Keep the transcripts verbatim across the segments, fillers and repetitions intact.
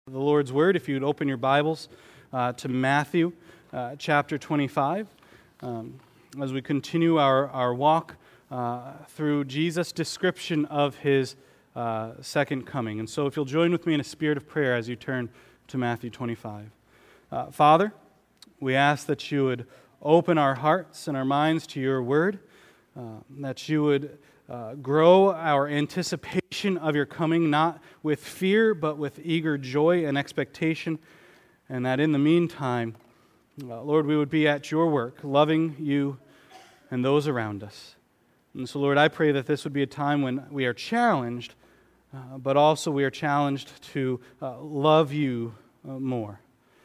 The Lord's Word, if you'd open your Bibles uh, to Matthew uh, chapter twenty-five, um, as we continue our, our walk uh, through Jesus' description of His uh, second coming. And so if you'll join with me in a spirit of prayer as you turn to Matthew twenty-five. Uh, Father, we ask that you would open our hearts and our minds to your Word, uh, that you would Uh, grow our anticipation of your coming, not with fear, but with eager joy and expectation, and that in the meantime, uh, Lord, we would be at your work, loving you and those around us. And so, Lord, I pray that this would be a time when we are challenged, uh, but also we are challenged to uh, love you uh, more.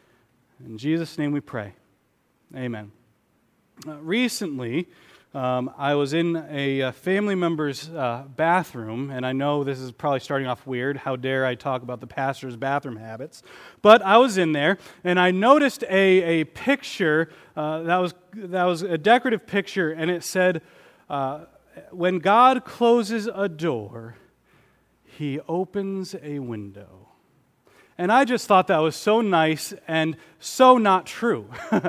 In Jesus' name we pray. Amen. Uh, recently, Um, I was in a, a family member's uh, bathroom, and I know this is probably starting off weird. How dare I talk about the pastor's bathroom habits? But I was in there, and I noticed a, a picture uh, that was that was a decorative picture, and it said, uh, "When God closes a door, He opens a window." And I just thought that was so nice and so not true.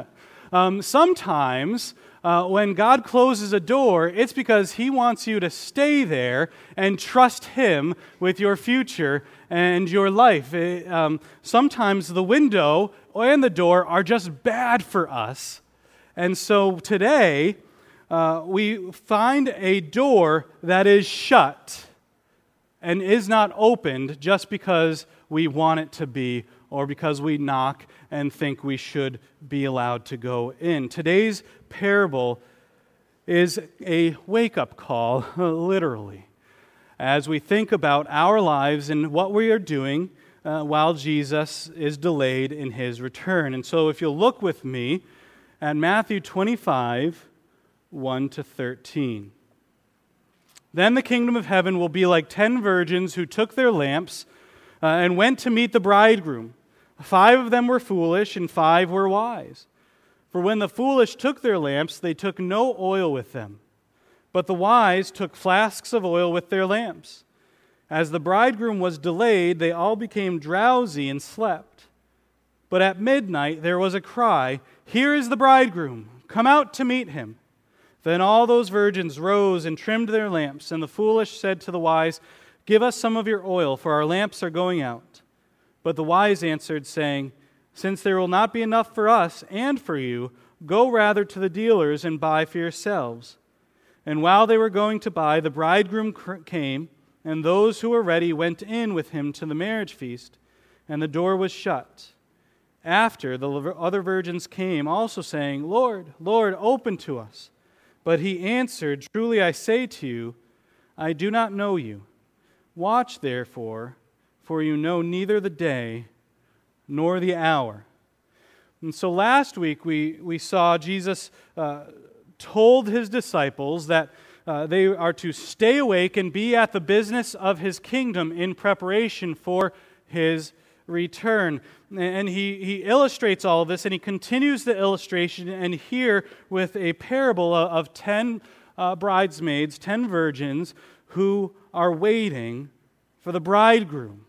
um, sometimes. Uh, when God closes a door, it's because He wants you to stay there and trust Him with your future and your life. It, um, sometimes the window and the door are just bad for us. And so today, uh, we find a door that is shut and is not opened just because we want it to be or because we knock and think we should be allowed to go in. Today's parable is a wake-up call, literally, as we think about our lives and what we are doing uh, while Jesus is delayed in His return. And so if you'll look with me at Matthew twenty-five, one to thirteen. "Then the kingdom of heaven will be like ten virgins who took their lamps uh, and went to meet the bridegroom. Five of them were foolish, and five were wise. For when the foolish took their lamps, they took no oil with them. But the wise took flasks of oil with their lamps. As the bridegroom was delayed, they all became drowsy and slept. But at midnight there was a cry, 'Here is the bridegroom, come out to meet him.' Then all those virgins rose and trimmed their lamps, and the foolish said to the wise, 'Give us some of your oil, for our lamps are going out.' But the wise answered, saying, 'Since there will not be enough for us and for you, go rather to the dealers and buy for yourselves.' And while they were going to buy, the bridegroom came, and those who were ready went in with him to the marriage feast, and the door was shut. After, the other virgins came, also saying, 'Lord, Lord, open to us.' But he answered, 'Truly I say to you, I do not know you. Watch therefore, for you know neither the day nor the hour.'" And so last week we, we saw Jesus uh, told His disciples that uh, they are to stay awake and be at the business of His kingdom in preparation for His return. And he, he illustrates all of this, and he continues the illustration, and here with a parable of, of ten uh, bridesmaids, ten virgins, who are waiting for the bridegroom.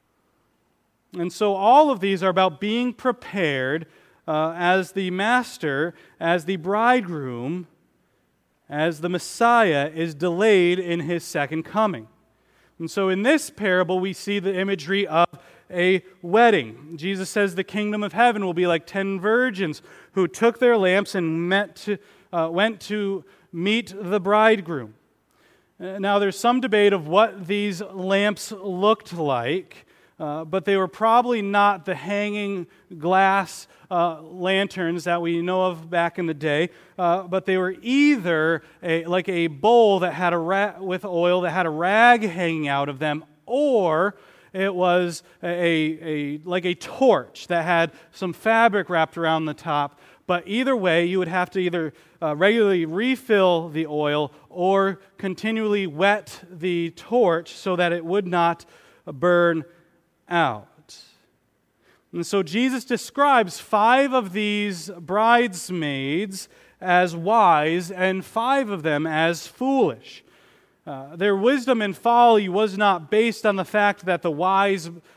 And so all of these are about being prepared uh, as the master, as the bridegroom, as the Messiah is delayed in His second coming. And so in this parable, we see the imagery of a wedding. Jesus says the kingdom of heaven will be like ten virgins who took their lamps and met to, uh, went to meet the bridegroom. Now, there's some debate of what these lamps looked like. Uh, but they were probably not the hanging glass uh, lanterns that we know of back in the day, uh, but they were either a, like a bowl that had a ra- with oil that had a rag hanging out of them, or it was a, a like a torch that had some fabric wrapped around the top. But either way, you would have to either uh, regularly refill the oil or continually wet the torch so that it would not burn out. And so Jesus describes five of these bridesmaids as wise and five of them as foolish. Uh, their wisdom and folly was not based on the fact that the wise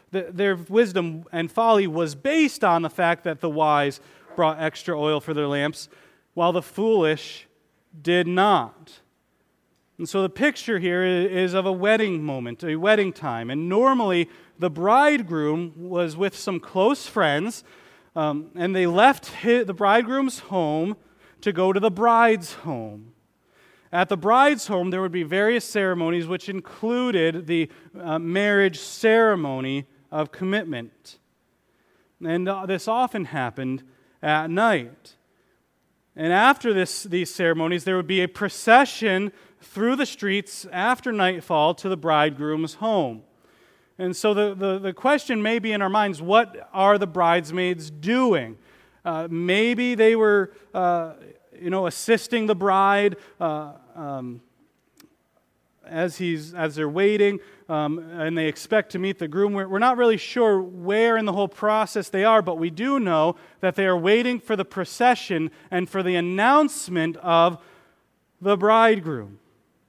The, their wisdom and folly was based on the fact that the wise brought extra oil for their lamps, while the foolish did not. And so the picture here is of a wedding moment, a wedding time. And normally the bridegroom was with some close friends, um, and they left his, the bridegroom's home to go to the bride's home. At the bride's home, there would be various ceremonies, which included the uh, marriage ceremony of commitment. And uh, this often happened at night. And after this, these ceremonies, there would be a procession through the streets after nightfall to the bridegroom's home. And so the, the, the question may be in our minds, what are the bridesmaids doing? Uh, maybe they were, uh, you know, assisting the bride uh, um, as he's as they're waiting, um, and they expect to meet the groom. We're, we're not really sure where in the whole process they are, but we do know that they are waiting for the procession and for the announcement of the bridegroom.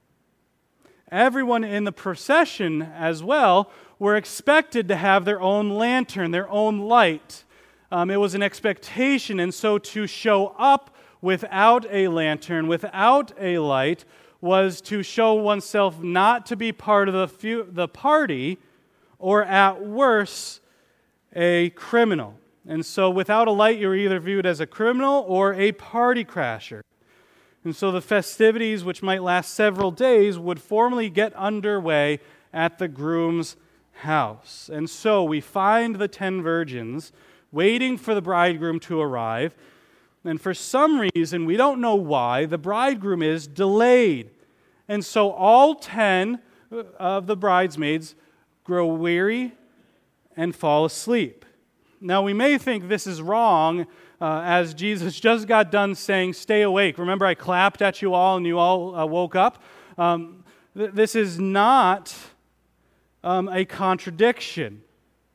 Everyone in the procession as well were expected to have their own lantern, their own light. Um, it was an expectation, and so to show up without a lantern, without a light, was to show oneself not to be part of the, few, the party, or at worst, a criminal. And so without a light, you're either viewed as a criminal or a party crasher. And so the festivities, which might last several days, would formally get underway at the groom's house. And so we find the ten virgins waiting for the bridegroom to arrive. And for some reason, we don't know why, the bridegroom is delayed. And so all ten of the bridesmaids grow weary and fall asleep. Now, we may think this is wrong, uh, as Jesus just got done saying, "Stay awake." Remember, I clapped at you all and you all uh, woke up. Um, th- this is not um, a contradiction.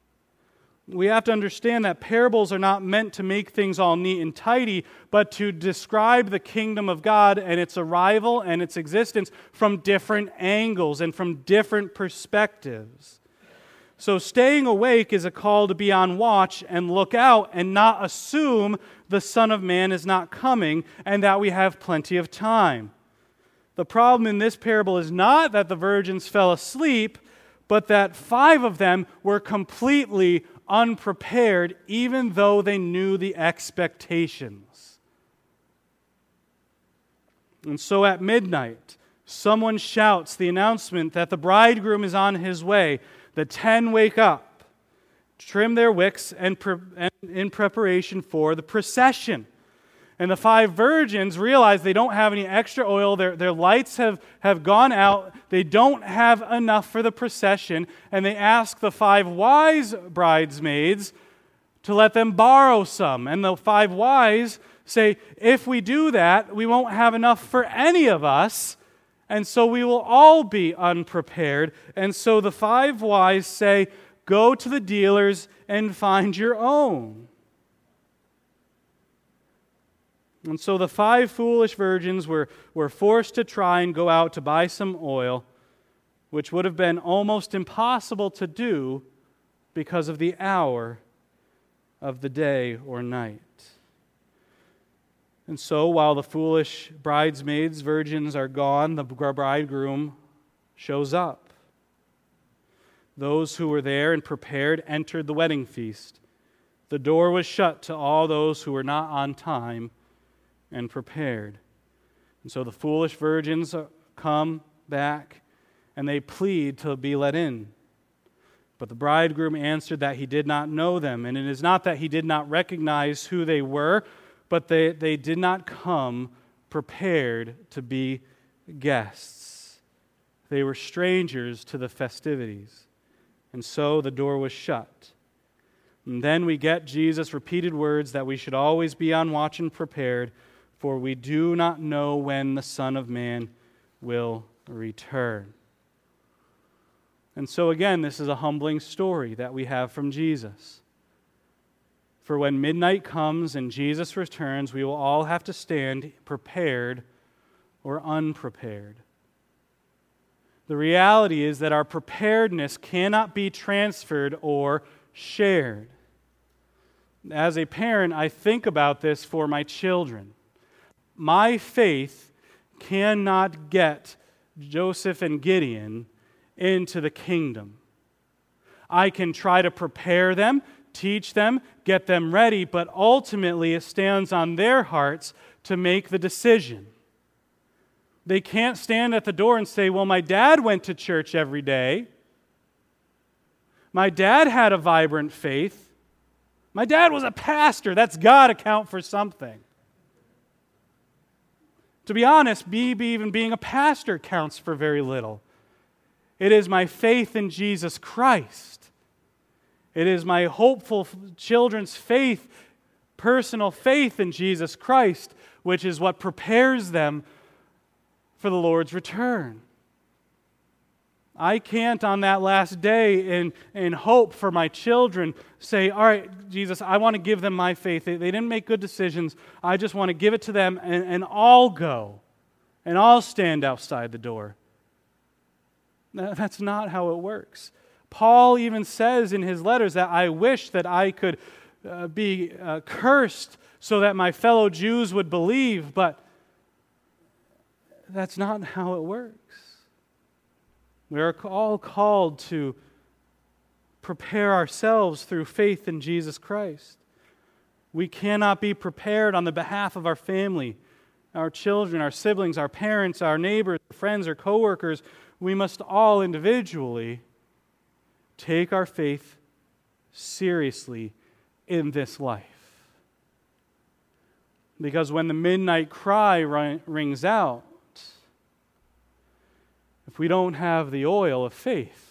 We have to understand that parables are not meant to make things all neat and tidy, but to describe the kingdom of God and its arrival and its existence from different angles and from different perspectives. So staying awake is a call to be on watch and look out and not assume the Son of Man is not coming and that we have plenty of time. The problem in this parable is not that the virgins fell asleep, but that five of them were completely unprepared, even though they knew the expectations. And so at midnight, someone shouts the announcement that the bridegroom is on his way. The ten wake up, trim their wicks, and, pre- and in preparation for the procession. And the five virgins realize they don't have any extra oil. Their, their lights have, have gone out. They don't have enough for the procession. And they ask the five wise bridesmaids to let them borrow some. And the five wise say, if we do that, we won't have enough for any of us. And so we will all be unprepared. And so the five wise say, go to the dealers and find your own. And so the five foolish virgins were, were forced to try and go out to buy some oil, which would have been almost impossible to do because of the hour of the day or night. And so while the foolish bridesmaids, virgins are gone, the bridegroom shows up. Those who were there and prepared entered the wedding feast. The door was shut to all those who were not on time and prepared. And so the foolish virgins come back and they plead to be let in. But the bridegroom answered that he did not know them. And it is not that he did not recognize who they were, but they, they did not come prepared to be guests. They were strangers to the festivities. And so the door was shut. And then we get Jesus' repeated words that we should always be on watch and prepared, for we do not know when the Son of Man will return. And so again, this is a humbling story that we have from Jesus. For when midnight comes and Jesus returns, we will all have to stand prepared or unprepared. The reality is that our preparedness cannot be transferred or shared. As a parent, I think about this for my children. My faith cannot get Joseph and Gideon into the kingdom. I can try to prepare them, teach them, get them ready, but ultimately it stands on their hearts to make the decision. They can't stand at the door and say, well, my dad went to church every day. My dad had a vibrant faith. My dad was a pastor. That's got to count for something. To be honest, me even being a pastor counts for very little. It is my faith in Jesus Christ. It is my hopeful children's faith, personal faith in Jesus Christ, which is what prepares them for the Lord's return. I can't on that last day in, in hope for my children say, all right, Jesus, I want to give them my faith. They, they didn't make good decisions. I just want to give it to them and, and I'll go and I'll stand outside the door. That's not how it works. Paul even says in his letters that I wish that I could uh, be uh, cursed so that my fellow Jews would believe, but that's not how it works. We are all called to prepare ourselves through faith in Jesus Christ. We cannot be prepared on the behalf of our family, our children, our siblings, our parents, our neighbors, friends, or coworkers. We must all individually take our faith seriously in this life. Because when the midnight cry rings out, if we don't have the oil of faith,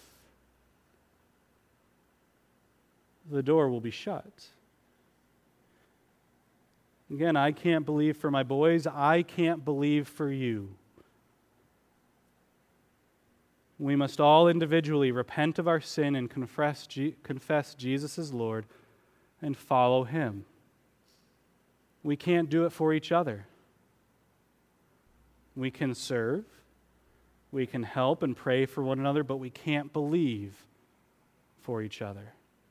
the door will be shut. Again, I can't believe for my boys. I can't believe for you. We must all individually repent of our sin and confess, confess Jesus as Lord and follow Him. We can't do it for each other. We can serve. We can help and pray for one another, but we can't believe for each other.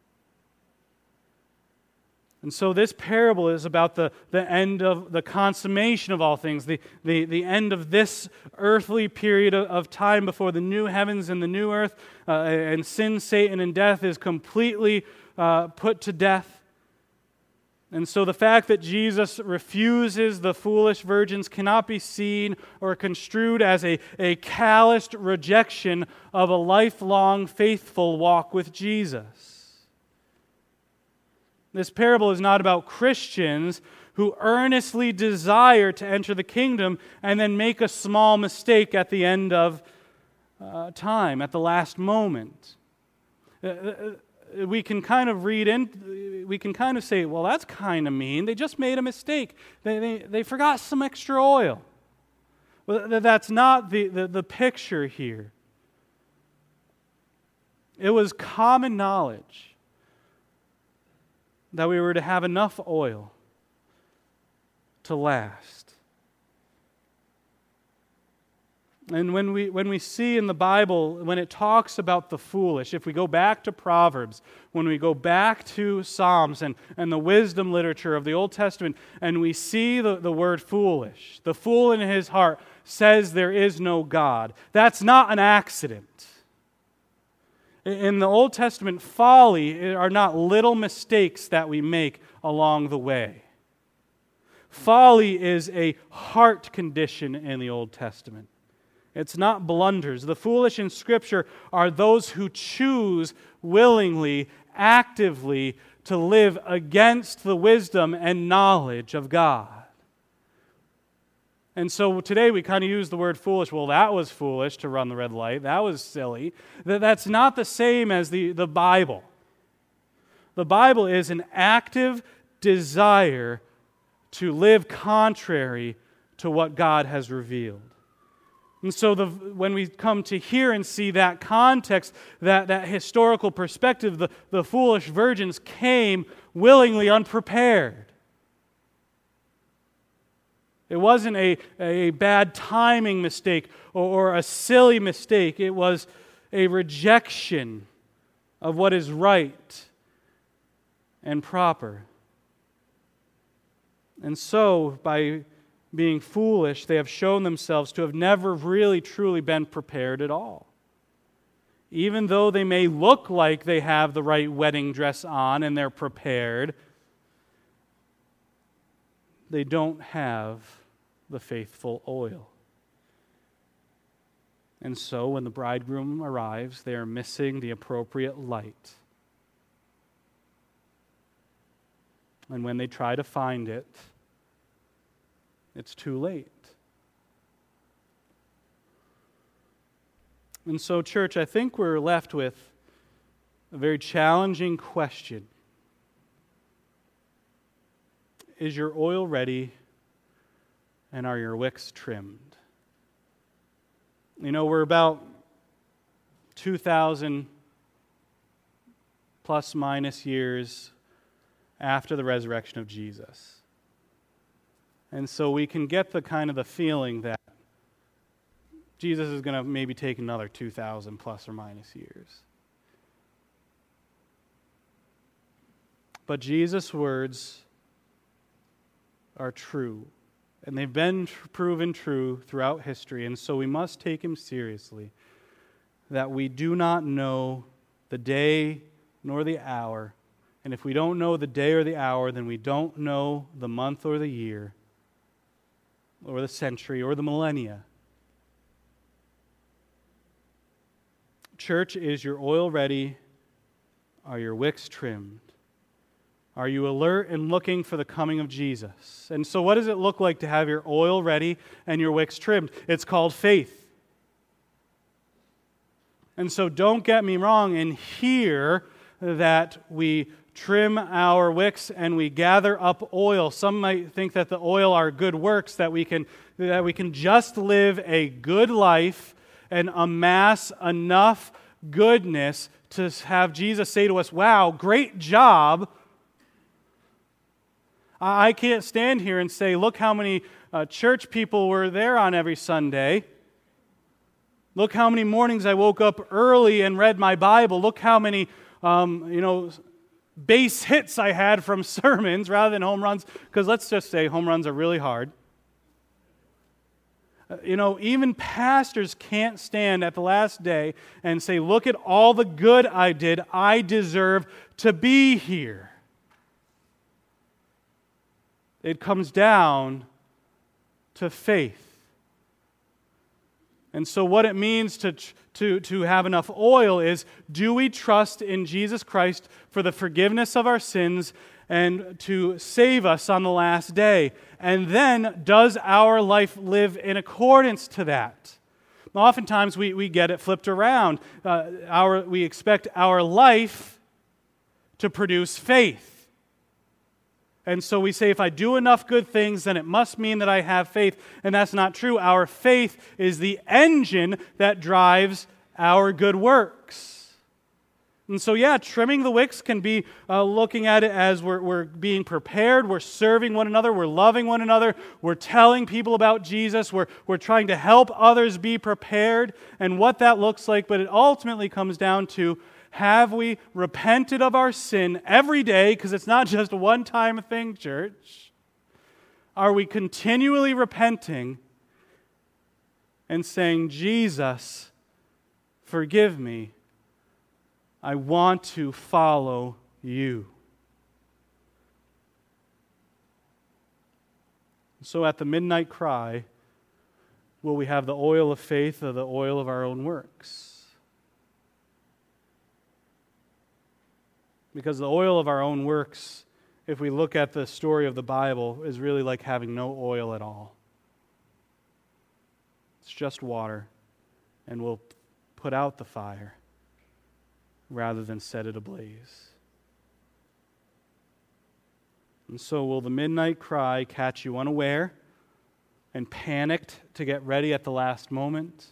And so this parable is about the, the end of the consummation of all things, the, the, the end of this earthly period of, of time before the new heavens and the new earth, uh, and sin, Satan, and death is completely uh, put to death. And so the fact that Jesus refuses the foolish virgins cannot be seen or construed as a, a calloused rejection of a lifelong faithful walk with Jesus. This parable is not about Christians who earnestly desire to enter the kingdom and then make a small mistake at the end of uh, time, at the last moment. Uh, we can kind of read in, we can kind of say, well, that's kind of mean. They just made a mistake. They, they, they forgot some extra oil. Well, that's not the, the, the picture here. It was common knowledge that we were to have enough oil to last. And when we when we see in the Bible, when it talks about the foolish, if we go back to Proverbs, when we go back to Psalms and, and the wisdom literature of the Old Testament, and we see the, the word foolish, the fool in his heart says there is no God. That's not an accident. In the Old Testament, folly are not little mistakes that we make along the way. Folly is a heart condition in the Old Testament. It's not blunders. The foolish in Scripture are those who choose willingly, actively to live against the wisdom and knowledge of God. And so today we kind of use the word foolish. Well, that was foolish to run the red light. That was silly. That's not the same as the, the Bible. The Bible is an active desire to live contrary to what God has revealed. And so the, when we come to hear and see that context, that, that historical perspective, the, the foolish virgins came willingly unprepared. It wasn't a, a bad timing mistake or, or a silly mistake. It was a rejection of what is right and proper. And so, by being foolish, they have shown themselves to have never really truly been prepared at all. Even though they may look like they have the right wedding dress on and they're prepared, they don't have the faithful oil. And so when the bridegroom arrives, they are missing the appropriate light. And when they try to find it, it's too late. And so, church, I think we're left with a very challenging question. Is your oil ready, and are your wicks trimmed? You know, we're about two thousand plus minus years after the resurrection of Jesus. And so we can get the kind of the feeling that Jesus is going to maybe take another two thousand plus or minus years. But Jesus' words are true, and they've been tr- proven true throughout history, and so we must take him seriously, that we do not know the day nor the hour, and if we don't know the day or the hour, then we don't know the month or the year, or the century, or the millennia. Church, is your oil ready? Are your wicks trimmed? Are you alert and looking for the coming of Jesus? And so what does it look like to have your oil ready and your wicks trimmed? It's called faith. And so don't get me wrong and hear that we trim our wicks and we gather up oil. Some might think that the oil are good works, that we can, that we can just live a good life and amass enough goodness to have Jesus say to us, wow, great job. I can't stand here and say, look how many uh, church people were there on every Sunday. Look how many mornings I woke up early and read my Bible. Look how many, um, you know, base hits I had from sermons rather than home runs. Because let's just say home runs are really hard. Uh, you know, even pastors can't stand at the last day and say, look at all the good I did. I deserve to be here. It comes down to faith. And so what it means to, to, to have enough oil is, do we trust in Jesus Christ for the forgiveness of our sins and to save us on the last day? And then, does our life live in accordance to that? Oftentimes we, we get it flipped around. Uh, our, we expect our life to produce faith. And so we say, if I do enough good things, then it must mean that I have faith. And that's not true. Our faith is the engine that drives our good works. And so, yeah, trimming the wicks can be uh, looking at it as we're, we're being prepared, we're serving one another, we're loving one another, we're telling people about Jesus, we're, we're trying to help others be prepared, and what that looks like. But it ultimately comes down to, have we repented of our sin every day? Because it's not just a one-time thing, church. Are we continually repenting and saying, Jesus, forgive me. I want to follow you. So at the midnight cry, will we have the oil of faith or the oil of our own works? Because the oil of our own works, if we look at the story of the Bible, is really like having no oil at all. It's just water, and we'll put out the fire rather than set it ablaze. And so will the midnight cry catch you unaware and panicked to get ready at the last moment?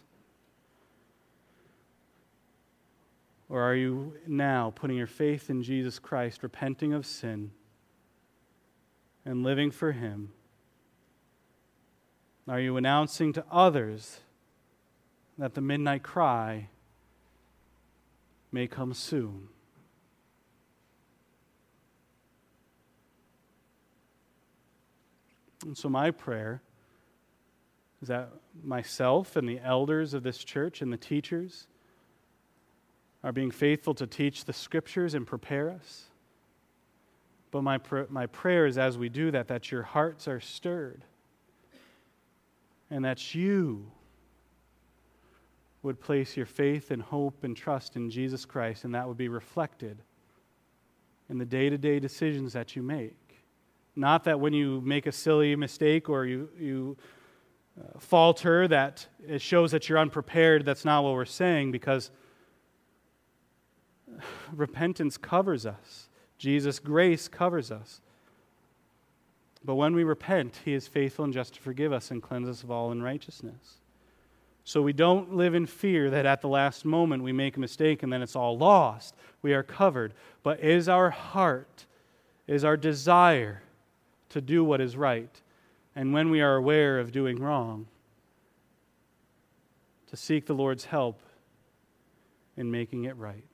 Or are you now putting your faith in Jesus Christ, repenting of sin, and living for Him, Are you announcing to others that the midnight cry may come soon? And so my prayer is that myself and the elders of this church and the teachers are being faithful to teach the Scriptures and prepare us. But my, pr- my prayer is as we do that, that your hearts are stirred and that you would place your faith and hope and trust in Jesus Christ, and that would be reflected in the day-to-day decisions that you make. Not that when you make a silly mistake or you, you uh, falter, that it shows that you're unprepared. That's not what we're saying, because repentance covers us. Jesus' grace covers us. But when we repent, He is faithful and just to forgive us and cleanse us of all unrighteousness. So we don't live in fear that at the last moment we make a mistake and then it's all lost. We are covered. But is our heart, is our desire to do what is right, and when we are aware of doing wrong, to seek the Lord's help in making it right.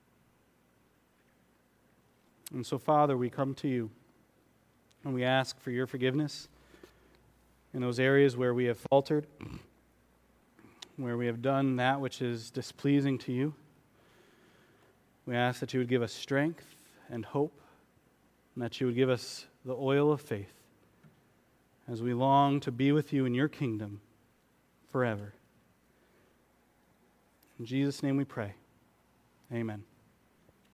And so, Father, we come to you and we ask for your forgiveness in those areas where we have faltered, where we have done that which is displeasing to you. We ask that you would give us strength and hope, and that you would give us the oil of faith as we long to be with you in your kingdom forever. In Jesus' name we pray. Amen.